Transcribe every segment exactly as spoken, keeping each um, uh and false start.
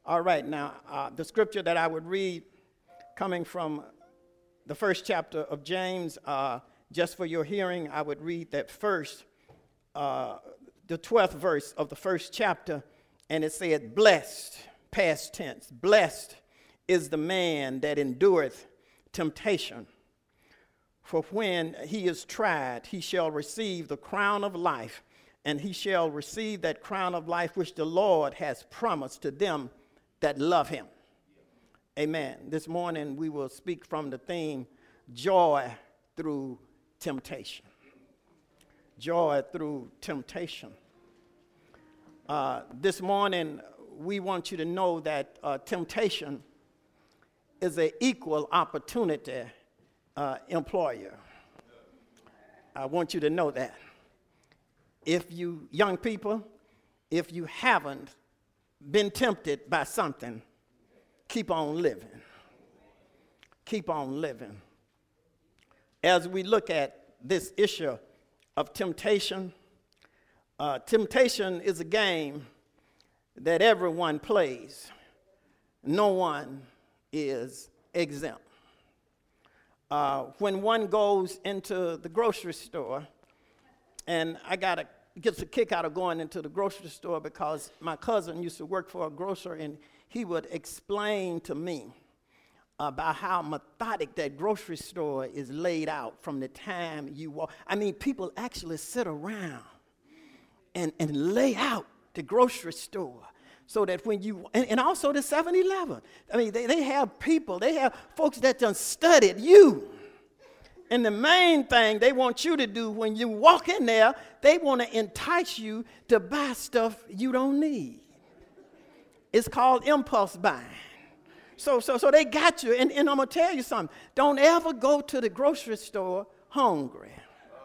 All right, now, uh, the scripture that I would read coming from the first chapter of James, uh, just for your hearing, I would read that first, uh, the twelfth verse of the first chapter, and it said, blessed, past tense, blessed is the man that endureth temptation. For when he is tried, he shall receive the crown of life, and he shall receive that crown of life which the Lord has promised to them that love him. Amen. This morning we will speak from the theme, joy through temptation. Joy through temptation. Uh, this morning we want you to know that uh, temptation is an equal opportunity uh, employer. I want you to know that. If you, young people, if you haven't been tempted by something, keep on living. Keep on living. As we look at this issue of temptation, uh, temptation is a game that everyone plays. No one is exempt. Uh, when one goes into the grocery store, and I got a gets a kick out of going into the grocery store because my cousin used to work for a grocer, and he would explain to me about how methodic that grocery store is laid out from the time you walk. I mean, people actually sit around and, and lay out the grocery store so that when you, and, and also the seven eleven. I mean, they, they have people, they have folks that done studied you. And the main thing they want you to do when you walk in there, they want to entice you to buy stuff you don't need. It's called impulse buying. So, so, so they got you. And, and I'm going to tell you something. Don't ever go to the grocery store hungry.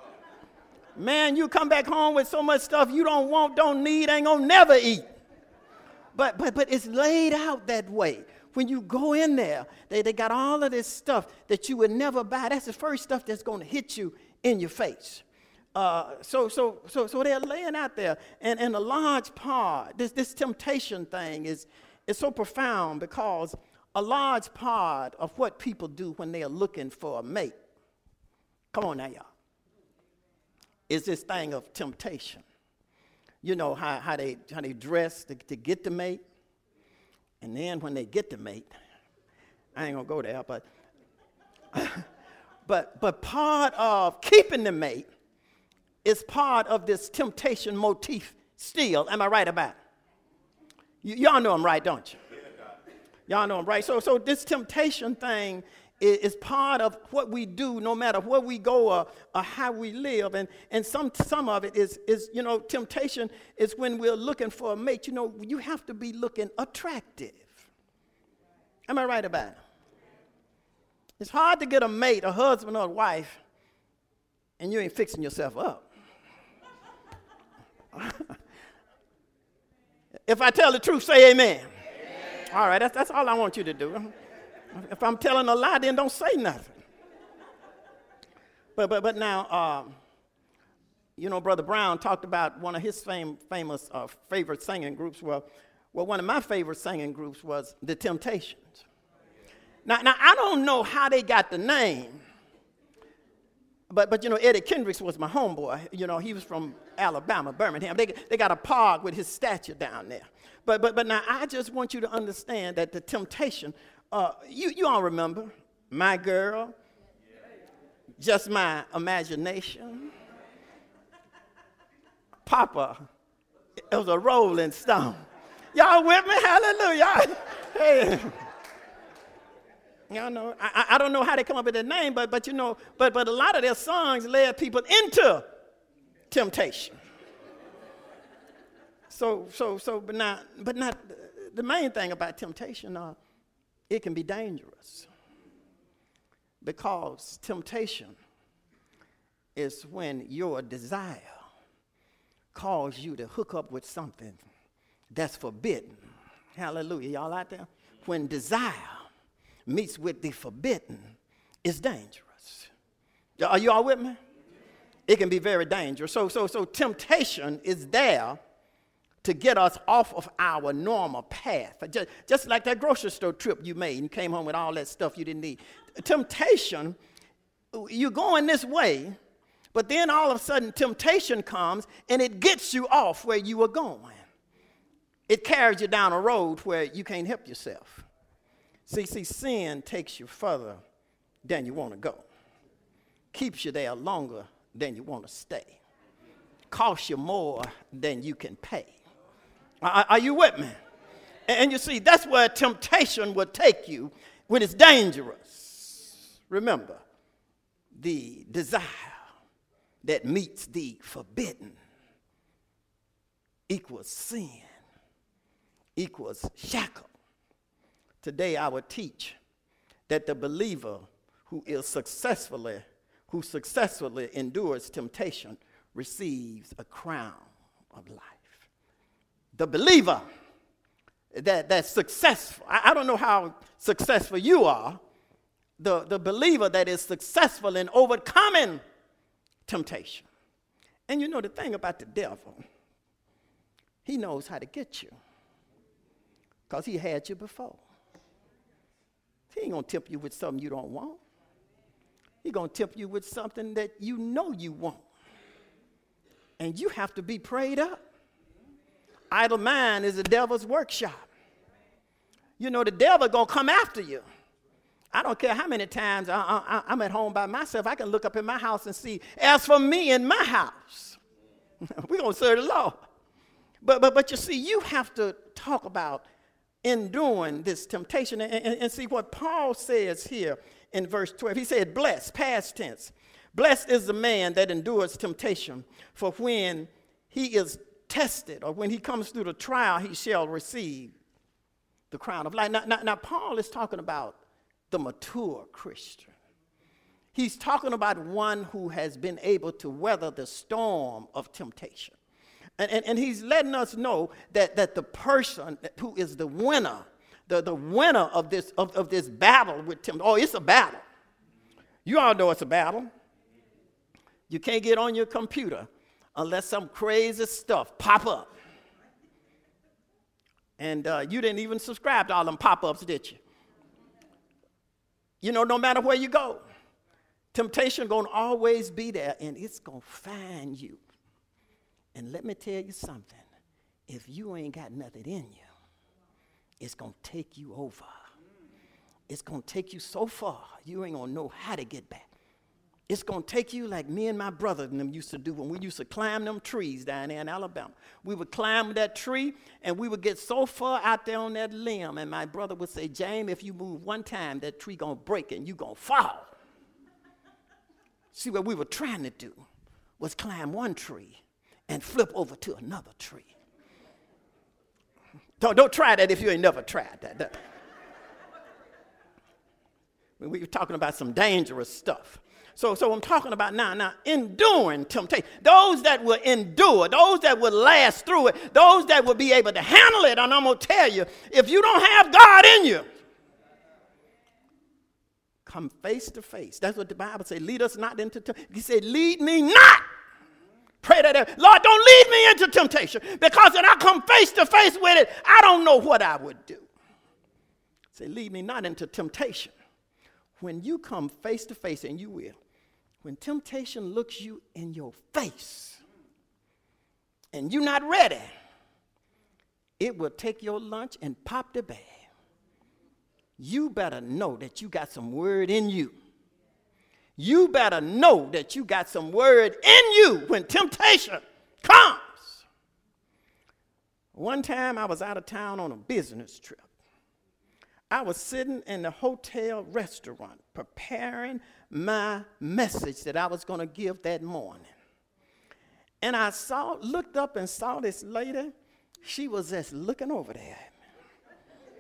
Man, you come back home with so much stuff you don't want, don't need, ain't going to never eat. But, but, but it's laid out that way. When you go in there, they, they got all of this stuff that you would never buy. That's the first stuff that's going to hit you in your face. Uh, so, so, so, so they're laying out there, and, and a large part, this, this temptation thing is, is so profound because a large part of what people do when they are looking for a mate, come on now, y'all, is this thing of temptation. You know how, how they how they dress to, to get the mate. And then when they get the mate, I ain't gonna go there, but but but part of keeping the mate is part of this temptation motif still. Am I right about it? Y- y'all know I'm right, don't you? Y'all know I'm right. So so this temptation thing is, is part of what we do no matter where we go or, or how we live. And and some some of it is is, you know, temptation is when we're looking for a mate. You know, you have to be looking attractive. Am I right about it? It's hard to get a mate, a husband or a wife, and you ain't fixing yourself up. If I tell the truth, say amen. Amen. All right, that's, that's all I want you to do. If I'm telling a lie, then don't say nothing. But but but now, um, you know, Brother Brown talked about one of his fam- famous uh, favorite singing groups. Well, well, one of my favorite singing groups was The Temptations. Now, now I don't know how they got the name, but but you know, Eddie Kendricks was my homeboy. You know, he was from Alabama, Birmingham. They they got a park with his statue down there. But but but now I just want you to understand that The Temptation. Uh, you, you all remember, My Girl, Just My Imagination, Papa, it was a Rolling Stone. Y'all with me? Hallelujah. Hey. Y'all know, I, I don't know how they come up with their name, but but you know, but but a lot of their songs led people into temptation. So so so, but not but not the main thing about temptation. Uh, It can be dangerous because temptation is when your desire calls you to hook up with something that's forbidden. Hallelujah. Y'all out there? When desire meets with the forbidden, it's dangerous. Are you all with me? It can be very dangerous. So, so, so temptation is there to get us off of our normal path. Just, just like that grocery store trip you made and you came home with all that stuff you didn't need. Temptation, you're going this way, but then all of a sudden temptation comes and it gets you off where you were going. It carries you down a road where you can't help yourself. See, see, sin takes you further than you want to go. Keeps you there longer than you want to stay. Costs you more than you can pay. Are, are you with me? And, and you see, that's where temptation will take you when it's dangerous. Remember, the desire that meets the forbidden equals sin, equals shackle. Today I will teach that the believer who is successfully, who successfully endures temptation receives a crown of life. The believer that, that's successful, I, I don't know how successful you are, the, the believer that is successful in overcoming temptation. And you know the thing about the devil, he knows how to get you because he had you before. He ain't going to tempt you with something you don't want. He's going to tempt you with something that you know you want. And you have to be prayed up. Idle mind is the devil's workshop. You know, the devil going to come after you. I don't care how many times I, I, I'm at home by myself. I can look up in my house and see, as for me in my house, we're going to serve the Lord. But, but, but you see, you have to talk about enduring this temptation. And, and, and see what Paul says here in verse twelve. He said, blessed, past tense. Blessed is the man that endures temptation, for when he is tested, or when he comes through the trial, he shall receive the crown of life. Now, now, now Paul is talking about the mature Christian. He's talking about one who has been able to weather the storm of temptation. And, and, and he's letting us know that, that the person who is the winner, the, the winner of this, of, of this battle with temptation, oh, it's a battle. You all know it's a battle. You can't get on your computer unless some crazy stuff pop up. And uh, you didn't even subscribe to all them pop-ups, did you? You know, no matter where you go, temptation going to always be there, and it's going to find you. And let me tell you something. If you ain't got nothing in you, it's going to take you over. It's going to take you so far, you ain't going to know how to get back. It's going to take you like me and my brother and them used to do when we used to climb them trees down there in Alabama. We would climb that tree, and we would get so far out there on that limb, and my brother would say, James, if you move one time, that tree going to break and you going to fall. See, what we were trying to do was climb one tree and flip over to another tree. Don't, don't try that if you ain't never tried that. that. We were talking about some dangerous stuff. So, so I'm talking about now, now, enduring temptation. Those that will endure, those that will last through it, those that will be able to handle it. And I'm going to tell you, if you don't have God in you, come face to face. That's what the Bible says. Lead us not into temptation. He said, lead me not. Pray that, Lord, don't lead me into temptation, because when I come face to face with it, I don't know what I would do. Say, lead me not into temptation. When you come face to face, and you will, when temptation looks you in your face and you're not ready, it will take your lunch and pop the bag. You better know that you got some word in you. You better know that you got some word in you when temptation comes. One time I was out of town on a business trip. I was sitting in the hotel restaurant preparing my message that I was going to give that morning. And I saw, looked up and saw this lady. She was just looking over there at me.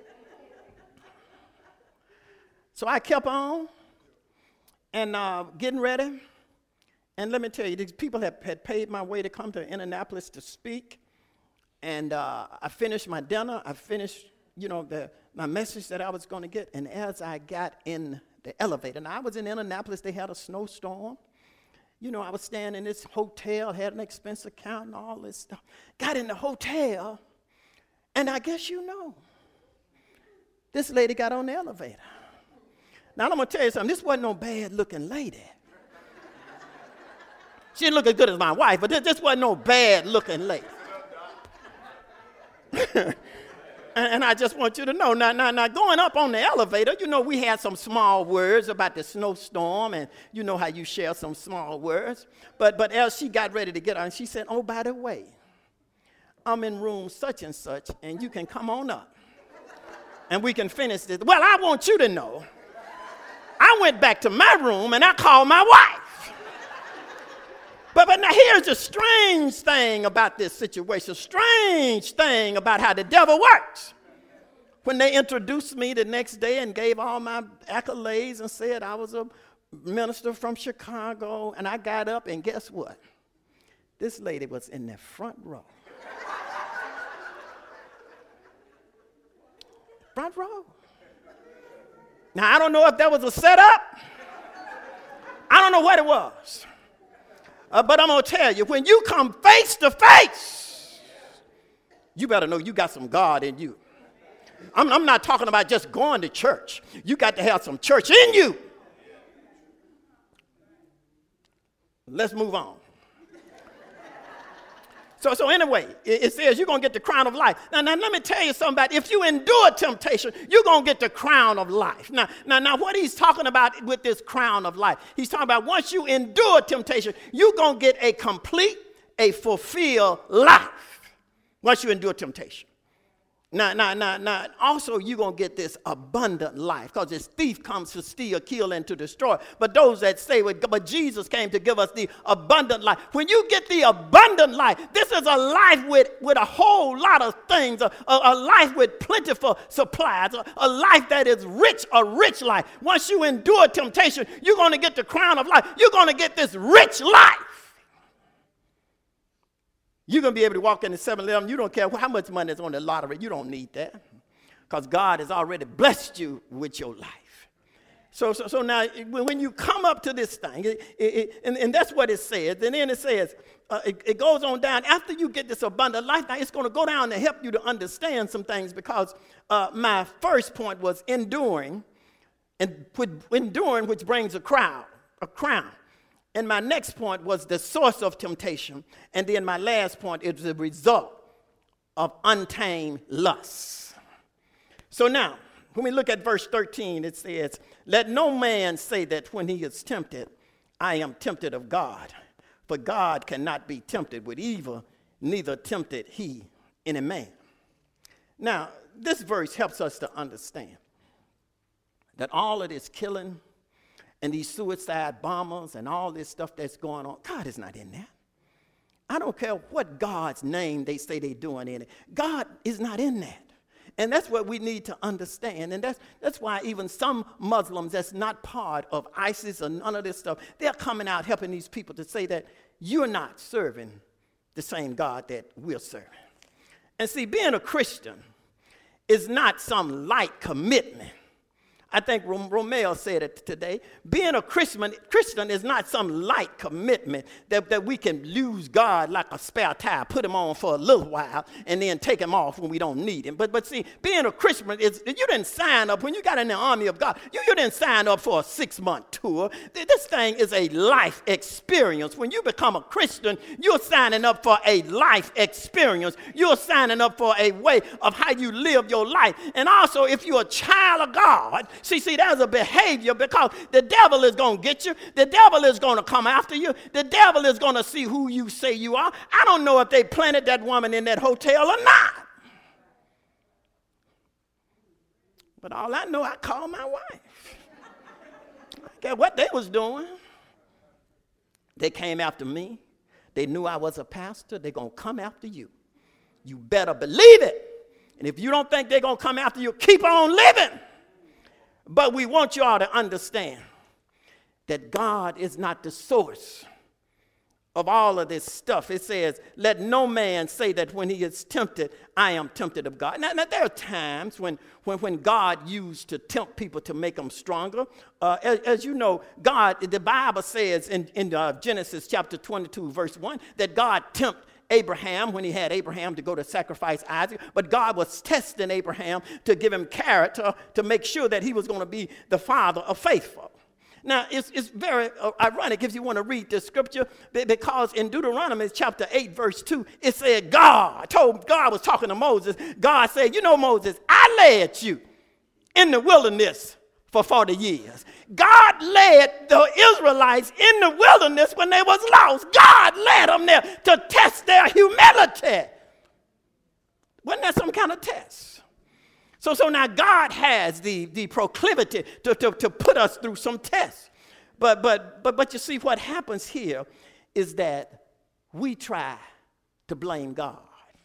So I kept on and uh, getting ready. And let me tell you, these people had, had paid my way to come to Indianapolis to speak. And uh, I finished my dinner. I finished, you know, the my message that I was going to get. And as I got in the elevator, and I was in Indianapolis, they had a snowstorm. You know, I was staying in this hotel, had an expense account and all this stuff. Got in the hotel, and I guess you know, this lady got on the elevator. Now, I'm going to tell you something. This wasn't no bad-looking lady. She didn't look as good as my wife, but this, this wasn't no bad-looking lady. and, and I just want you to know, now, now, now, going up on the elevator, you know, we had some small words about the snowstorm, and you know how you share some small words. But, but as she got ready to get on, she said, oh, by the way, I'm in room such and such, and you can come on up, and we can finish this. Well, I want you to know, I went back to my room, and I called my wife. But, but now here's the strange thing about this situation, strange thing about how the devil works. When they introduced me the next day and gave all my accolades and said I was a minister from Chicago, and I got up, and guess what? This lady was in the front row. Front row. Now, I don't know if that was a setup. I don't know what it was. Uh, but I'm going to tell you, when you come face to face, you better know you got some God in you. I'm, I'm not talking about just going to church. You got to have some church in you. Let's move on. So, so anyway, it, it says you're going to get the crown of life. Now, now, let me tell you something about if you endure temptation, you're going to get the crown of life. Now, now, now, what he's talking about with this crown of life, he's talking about once you endure temptation, you're going to get a complete, a fulfilled life once you endure temptation. Now, now, now, now, also you're going to get this abundant life because this thief comes to steal, kill, and to destroy. But those that say, but Jesus came to give us the abundant life. When you get the abundant life, this is a life with, with a whole lot of things, a, a, a life with plentiful supplies, a, a life that is rich, a rich life. Once you endure temptation, you're going to get the crown of life. You're going to get this rich life. You're going to be able to walk in the seven eleven. You don't care how much money is on the lottery. You don't need that because God has already blessed you with your life. So, so, so now when you come up to this thing, it, it, and, and that's what it says. And then it says, uh, it, it goes on down. After you get this abundant life, now it's going to go down to help you to understand some things because uh, my first point was enduring, and enduring, which brings a crown, a crown. And my next point was the source of temptation. And then my last point is the result of untamed lusts. So now, when we look at verse thirteen, it says, let no man say that when he is tempted, I am tempted of God. For God cannot be tempted with evil, neither tempted he any man. Now, this verse helps us to understand that all of this killing, and these suicide bombers and all this stuff that's going on, God is not in that. I don't care what God's name they say they're doing in it. God is not in that. And that's what we need to understand. And that's, that's why even some Muslims that's not part of ISIS or none of this stuff, they're coming out helping these people to say that you're not serving the same God that we're serving. And see, being a Christian is not some light commitment. I think Romeo said it today. Being a Christian, Christian is not some light commitment that, that we can lose God like a spare tire, put him on for a little while, and then take him off when we don't need him. But, but see, being a Christian, is you didn't sign up. When you got in the army of God, you, you didn't sign up for a six-month tour. This thing is a life experience. When you become a Christian, you're signing up for a life experience. You're signing up for a way of how you live your life. And also, if you're a child of God, See, see, there's a behavior because the devil is going to get you. The devil is going to come after you. The devil is going to see who you say you are. I don't know if they planted that woman in that hotel or not. But all I know, I called my wife. I don't care what they was doing. They came after me. They knew I was a pastor. They're going to come after you. You better believe it. And if you don't think they're going to come after you, keep on living. But we want you all to understand that God is not the source of all of this stuff, it says, let no man say that when he is tempted, I am tempted of God. Now, now there are times when, when, when God used to tempt people to make them stronger. Uh, as, as you know, God, the Bible says in, in uh, Genesis chapter twenty-two, verse one, that God tempted Abraham when he had Abraham to go to sacrifice Isaac. But God was testing Abraham to give him character to make sure that he was going to be the father of faithful. Now, it's, it's very uh, ironic if you want to read the scripture, because in Deuteronomy chapter eight, verse two, it said God told, God was talking to Moses. God said, you know, Moses, I led you in the wilderness for forty years. God led the Israelites in the wilderness when they was lost. God led them there to test their humility. Wasn't that some kind of test? So, so now God has the, the proclivity to, to, to put us through some tests. But, but, but, but you see, what happens here is that we try to blame God.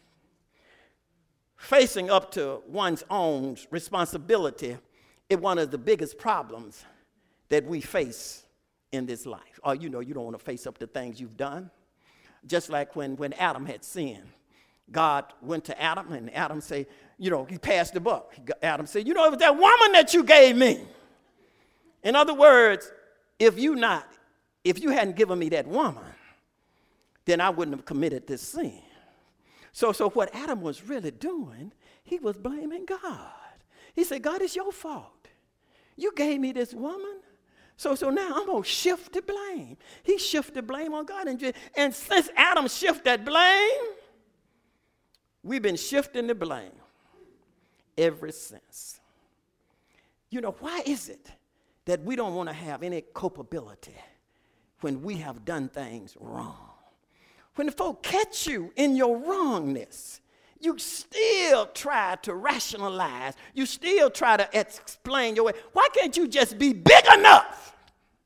Facing up to one's own responsibility is one of the biggest problems that we face in this life. Or, you know, you don't want to face up to things you've done. Just like when, when Adam had sinned. God went to Adam, and Adam said, you know, he passed the buck. Adam said, you know, it was that woman that you gave me. In other words, if you not, if you hadn't given me that woman, then I wouldn't have committed this sin. So, so what Adam was really doing, he was blaming God. He said, God, it's your fault. You gave me this woman. So, so now I'm going to shift the blame. He shifted blame on God. And, and since Adam shifted that blame, we've been shifting the blame ever since. You know, why is it that we don't want to have any culpability when we have done things wrong? When the folk catch you in your wrongness, you still try to rationalize. You still try to explain your way. Why can't you just be big enough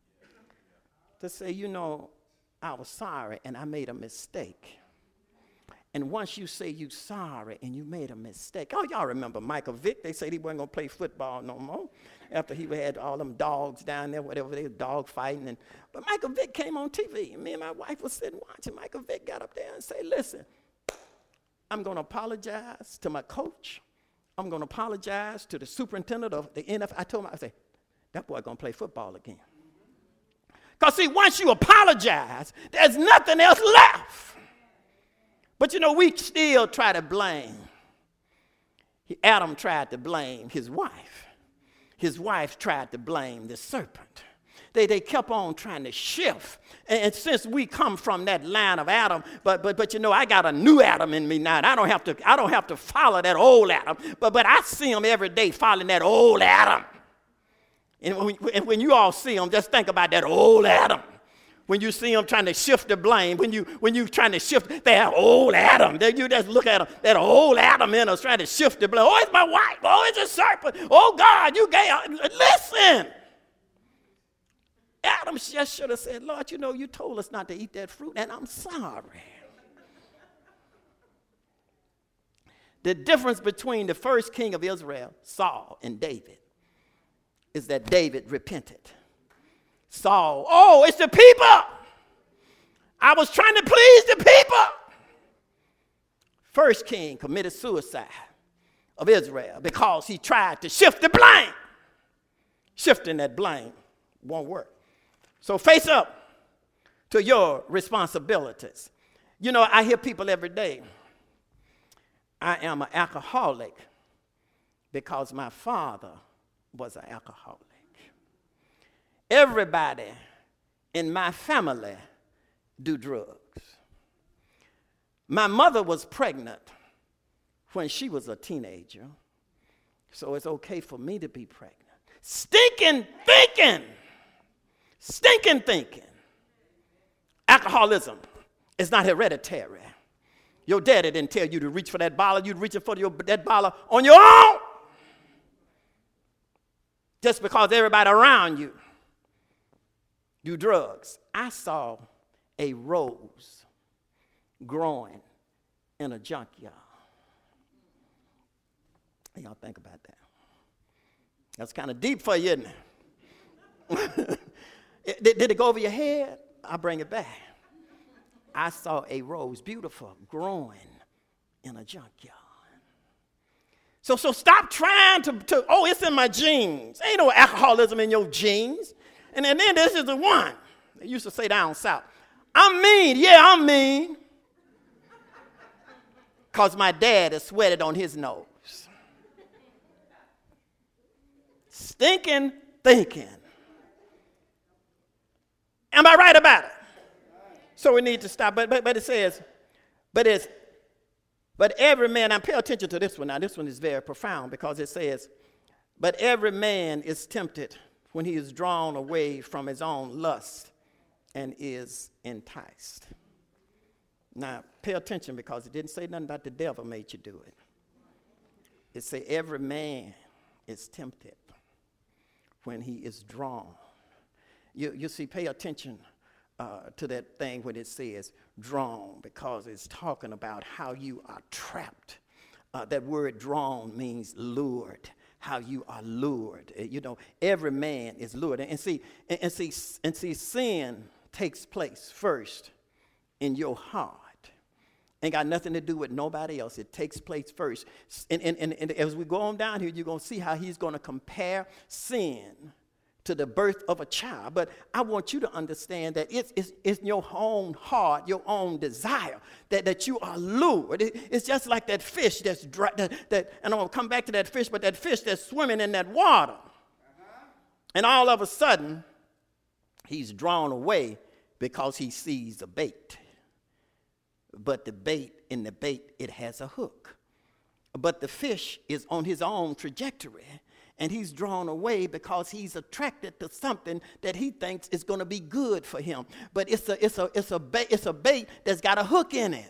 to say, you know, I was sorry and I made a mistake? And once you say you're sorry and you made a mistake. Oh, y'all remember Michael Vick? They said he wasn't going to play football no more after he had all them dogs down there, whatever, they were dog fighting. And, but Michael Vick came on T V, and me and my wife was sitting watching. Michael Vick got up there and said, listen, I'm going to apologize to my coach. I'm going to apologize to the superintendent of the N F L. I told him, I said, that boy going to play football again. Because, see, once you apologize, there's nothing else left. But, you know, we still try to blame. Adam tried to blame his wife. His wife tried to blame the serpent. They, they kept on trying to shift. And, and since we come from that line of Adam, but, but, but you know, I got a new Adam in me now. And I don't have to, I don't have to follow that old Adam. But, but I see him every day following that old Adam. And when, and when you all see him, just think about that old Adam. When you see them trying to shift the blame, when you when you trying to shift that old Adam, then you just look at them, that old Adam in us trying to shift the blame. Oh, it's my wife. Oh, it's a serpent. Oh, God, you gave. Listen. Adam just should have said, Lord, you know, you told us not to eat that fruit, and I'm sorry. The difference between the first king of Israel, Saul, and David is that David repented. Saul, oh, it's the people. I was trying to please the people. First king committed suicide of Israel because he tried to shift the blame. Shifting that blame won't work. So face up to your responsibilities. You know, I hear people every day, I am an alcoholic because my father was an alcoholic. Everybody in my family do drugs. My mother was pregnant when she was a teenager, so it's okay for me to be pregnant. Stinking thinking. Stinking thinking. Alcoholism is not hereditary. Your daddy didn't tell you to reach for that bottle. You'd reach for your, that bottle on your own. Just because everybody around you do drugs. I saw a rose growing in a junkyard. Y'all think about that. That's kind of deep for you, isn't it? did, did it go over your head? I'll bring it back. I saw a rose, beautiful, growing in a junkyard. So, so stop trying to, to, oh, it's in my genes. Ain't no alcoholism in your genes. And then, then this is the one. They used to say down south, I'm mean. Yeah, I'm mean. Because my dad has sweated on his nose. Stinking thinking. Am I right about it? So we need to stop. But, but, but it says, but it's, but every man, now pay attention to this one. Now this one is very profound because it says, but every man is tempted when he is drawn away from his own lust and is enticed. Now pay attention because it didn't say nothing about the devil made you do it. It said every man is tempted when he is drawn. You, you see, pay attention uh, to that thing when it says drawn, because it's talking about how you are trapped. Uh, that word drawn means lured, how you are lured. Uh, you know, every man is lured. And, and, see, and, and, see, and see, sin takes place first in your heart. Ain't got nothing to do with nobody else. It takes place first. And, and, and, and as we go on down here, you're going to see how he's going to compare sin to the birth of a child. But I want you to understand that it's, it's, it's your own heart, your own desire, that, that you are lured. It, it's just like that fish that's dry, that, that, and I'm going to come back to that fish, but that fish that's swimming in that water. Uh-huh. And all of a sudden, he's drawn away because he sees a bait. But the bait, in the bait, it has a hook. But the fish is on his own trajectory. And he's drawn away because he's attracted to something that he thinks is going to be good for him. But it's a, it's a, it's a bait, it's a bait that's got a hook in it.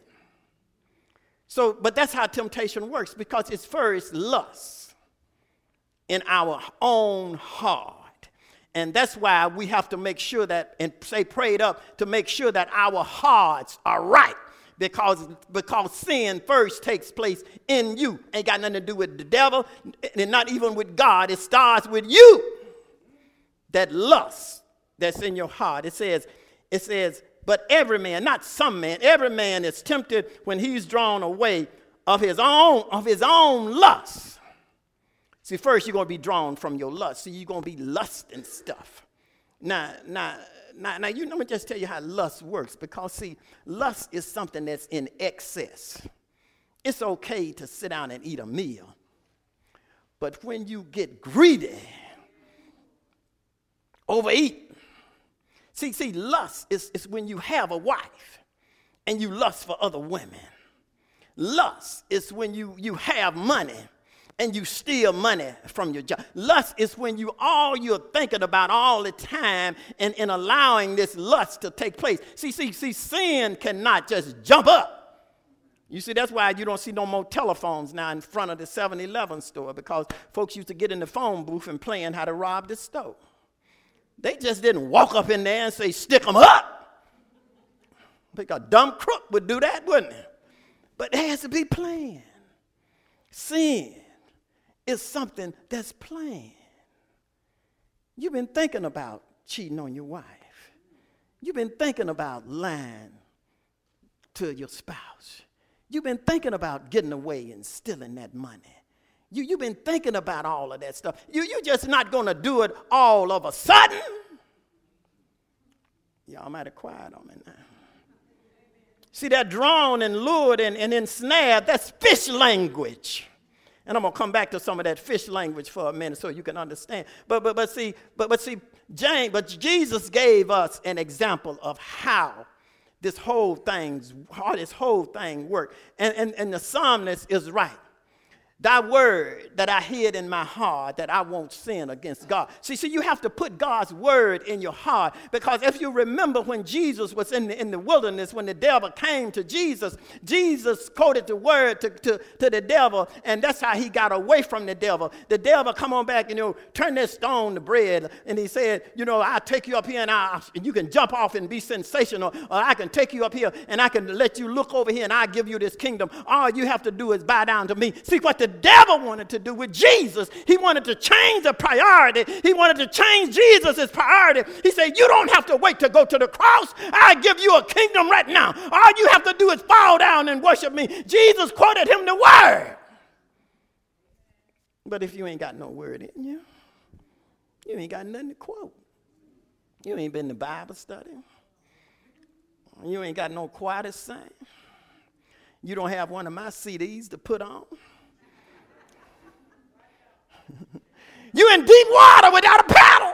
So, but that's how temptation works, because it's first lust in our own heart. And that's why we have to make sure that, and say prayed up, to make sure that our hearts are right. Because, because sin first takes place in you. Ain't got nothing to do with the devil, and not even with God. It starts with you. That lust that's in your heart. It says, it says, but every man, not some man, every man is tempted when he's drawn away of his own, of his own lust. See, first you're going to be drawn from your lust. See, you're going to be lusting stuff. Now, now, Now, now, you let me just tell you how lust works, because, see, lust is something that's in excess. It's okay to sit down and eat a meal, but when you get greedy, overeat. See, see, lust is, is when you have a wife and you lust for other women. Lust is when you, you have money and you steal money from your job. Lust is when you all you're thinking about all the time and, and allowing this lust to take place. See, see, see, sin cannot just jump up. You see, that's why you don't see no more telephones now in front of the seven eleven store, because folks used to get in the phone booth and playing how to rob the store. They just didn't walk up in there and say, stick them up. I think a dumb crook would do that, wouldn't it? But it has to be planned. Sin is something that's plain. You've been thinking about cheating on your wife. You've been thinking about lying to your spouse. You've been thinking about getting away and stealing that money. You, you've been thinking about all of that stuff. You, you're just not going to do it all of a sudden. Y'all might have quiet on me now. See, that drawn and lured and, and ensnared, that's fish language. And I'm going to come back to some of that fish language for a minute so you can understand. But but but see, but but see, James, but Jesus gave us an example of how this whole thing's how this whole thing worked. And, and, and the psalmist is right. Thy word that I hid in my heart, that I won't sin against God. See, see, you have to put God's word in your heart, because if you remember when Jesus was in the, in the wilderness, when the devil came to Jesus, Jesus quoted the word to, to, to the devil, and that's how he got away from the devil. The devil, come on back, you know, turn this stone to bread. And he said, you know, I'll take you up here and, I, and you can jump off and be sensational, or I can take you up here and I can let you look over here and I'll give you this kingdom. All you have to do is bow down to me. See what the the devil wanted to do with Jesus. He wanted to change the priority. He wanted to change Jesus' priority. He said, you don't have to wait to go to the cross. I'll give you a kingdom right now. All you have to do is fall down and worship me. Jesus quoted him the word. But if you ain't got no word in you, you ain't got nothing to quote. You ain't been to Bible study. You ain't got no choir to sing. You don't have one of my C Ds to put on. You in deep water without a paddle.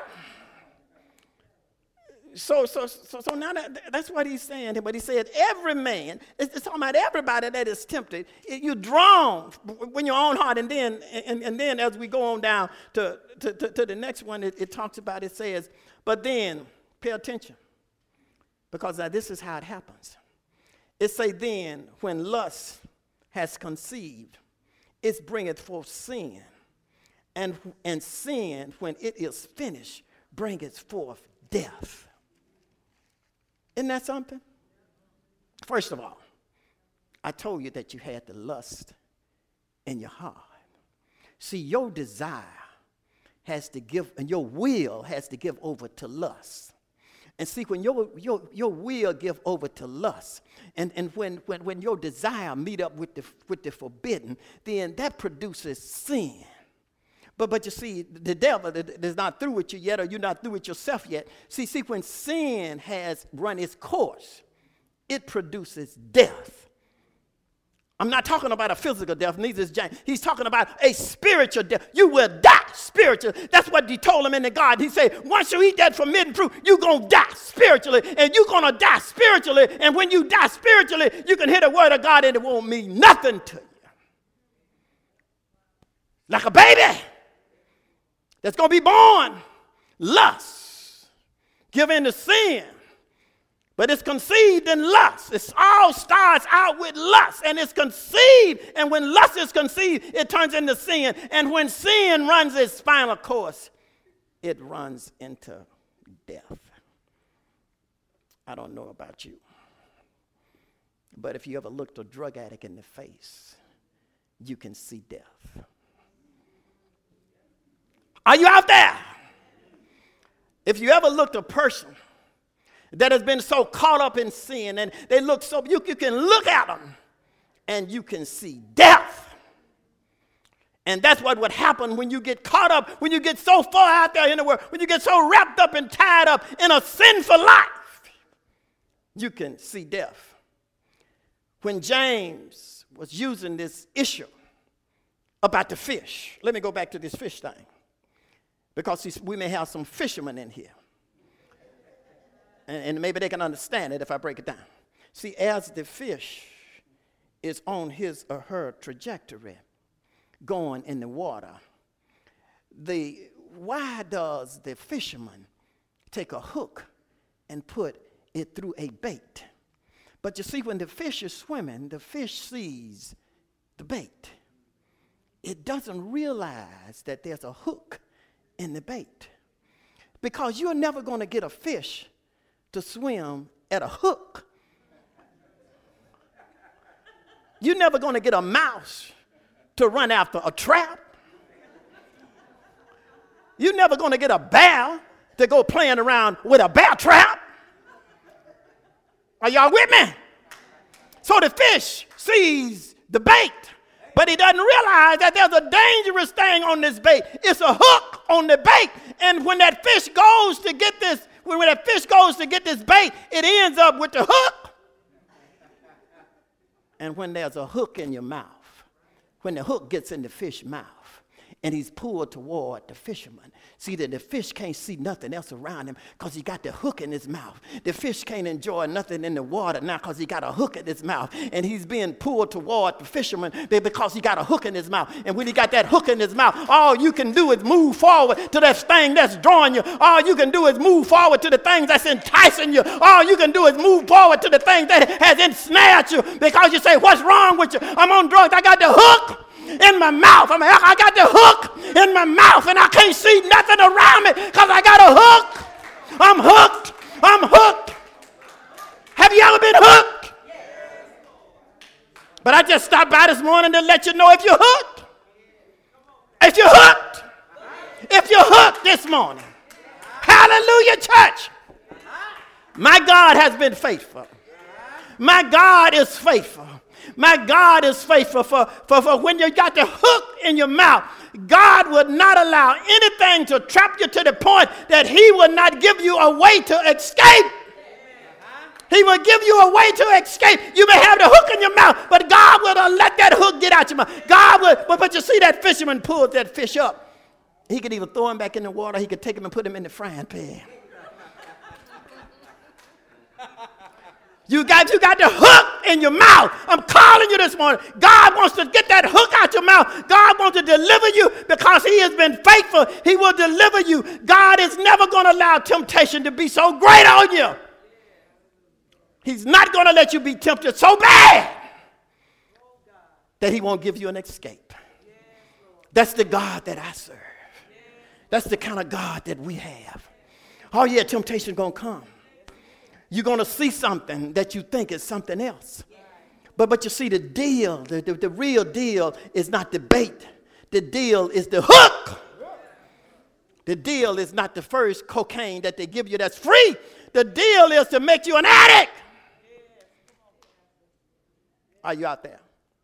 So, so, so, so now that, that's what he's saying. But he said, every man, it's, it's talking about everybody that is tempted. It, you're drawn when your own heart. And then, and, and then as we go on down to, to, to, to the next one, it, it talks about, it says, but then, pay attention. Because now this is how it happens. It say then, when lust has conceived, it bringeth forth sin. And, and sin, when it is finished, bringeth forth death. Isn't that something? First of all, I told you that you had the lust in your heart. See, your desire has to give, and your will has to give over to lust. And see, when your, your, your will give over to lust, and, and when, when, when your desire meet up with the, with the forbidden, then that produces sin. But, but you see, the devil is not through with you yet, or you're not through with yourself yet. See, see, when sin has run its course, it produces death. I'm not talking about a physical death, neither is James. He's talking about a spiritual death. You will die spiritually. That's what he told him in the garden. He said, once you eat that forbidden fruit, you're going to die spiritually, and you're going to die spiritually. And when you die spiritually, you can hear the word of God, and it won't mean nothing to you. Like a baby that's going to be born, lust, give in to sin. But it's conceived in lust. It all starts out with lust, and it's conceived. And when lust is conceived, it turns into sin. And when sin runs its final course, it runs into death. I don't know about you, but if you ever looked a drug addict in the face, you can see death. Are you out there? If you ever looked a person that has been so caught up in sin, and they look so, you, you can look at them and you can see death. And that's what would happen when you get caught up, when you get so far out there in the world, when you get so wrapped up and tied up in a sinful life, you can see death. When James was using this issue about the fish, let me go back to this fish thing, because we may have some fishermen in here. And maybe they can understand it if I break it down. See, as the fish is on his or her trajectory going in the water, the, why does the fisherman take a hook and put it through a bait? But you see, when the fish is swimming, the fish sees the bait. It doesn't realize that there's a hook in the bait, because you're never going to get a fish to swim at a hook. You're never going to get a mouse to run after a trap. You're never going to get a bear to go playing around with a bear trap. Are y'all with me? So the fish sees the bait, but he doesn't realize that there's a dangerous thing on this bait. It's a hook on the bait. And when that fish goes to get this When that fish goes to get this bait, it ends up with the hook. And when there's a hook in your mouth, when the hook gets in the fish's mouth, and he's pulled toward the fisherman, see that the fish can't see nothing else around him because he got the hook in his mouth. The fish can't enjoy nothing in the water now because he got a hook in his mouth, and he's being pulled toward the fisherman because he got a hook in his mouth. And when he got that hook in his mouth, all you can do is move forward to that thing that's drawing you. All you can do is move forward to the things that's enticing you. All you can do is move forward to the things that has ensnared you, because you say, what's wrong with you? I'm on drugs. I got the hook in my mouth. I mean, I got the hook in my mouth, and I can't see nothing around me because I got a hook. I'm hooked. I'm hooked. Have you ever been hooked? But I just stopped by this morning to let you know if you're hooked. If you're hooked, if you're hooked this morning, hallelujah, church. My God has been faithful. My God is faithful. My God is faithful. For, for, for when you got the hook in your mouth, God would not allow anything to trap you to the point that he would not give you a way to escape. He will give you a way to escape. You may have the hook in your mouth, but God will let that hook get out your mouth. God will, but, but you see that fisherman pulls that fish up. He could either throw him back in the water, he could take him and put him in the frying pan. You got, you got the hook in your mouth. I'm calling you this morning. God wants to get that hook out your mouth. God wants to deliver you because he has been faithful. He will deliver you. God is never going to allow temptation to be so great on you. He's not going to let you be tempted so bad that he won't give you an escape. That's the God that I serve. That's the kind of God that we have. Oh yeah, temptation's going to come. You're going to see something that you think is something else. But but you see, the deal, the, the, the real deal is not the bait. The deal is the hook. The deal is not the first cocaine that they give you that's free. The deal is to make you an addict. Are you out there?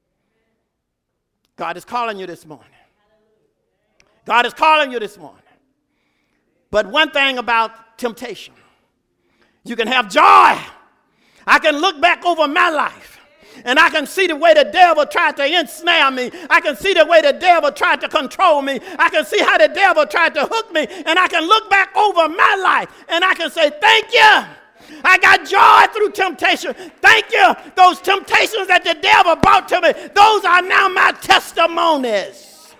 God is calling you this morning. God is calling you this morning. But one thing about temptation, you can have joy. I can look back over my life and I can see the way the devil tried to ensnare me. I can see the way the devil tried to control me. I can see how the devil tried to hook me. And I can look back over my life and I can say, thank you. I got joy through temptation. Thank you. Those temptations that the devil brought to me, those are now my testimonies.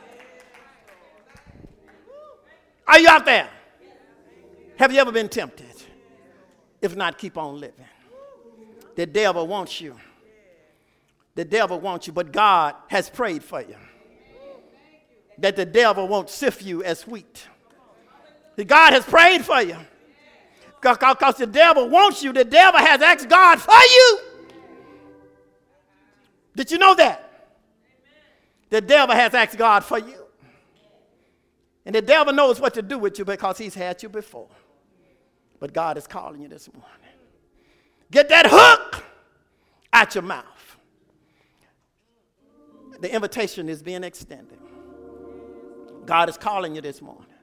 Are you out there? Have you ever been tempted? If not, keep on living. The devil wants you. The devil wants you, but God has prayed for you. That the devil won't sift you as wheat. God has prayed for you. Because the devil wants you. The devil has asked God for you. Did you know that? The devil has asked God for you. And the devil knows what to do with you because he's had you before. But God is calling you this morning. Get that hook out your mouth. The invitation is being extended. God is calling you this morning.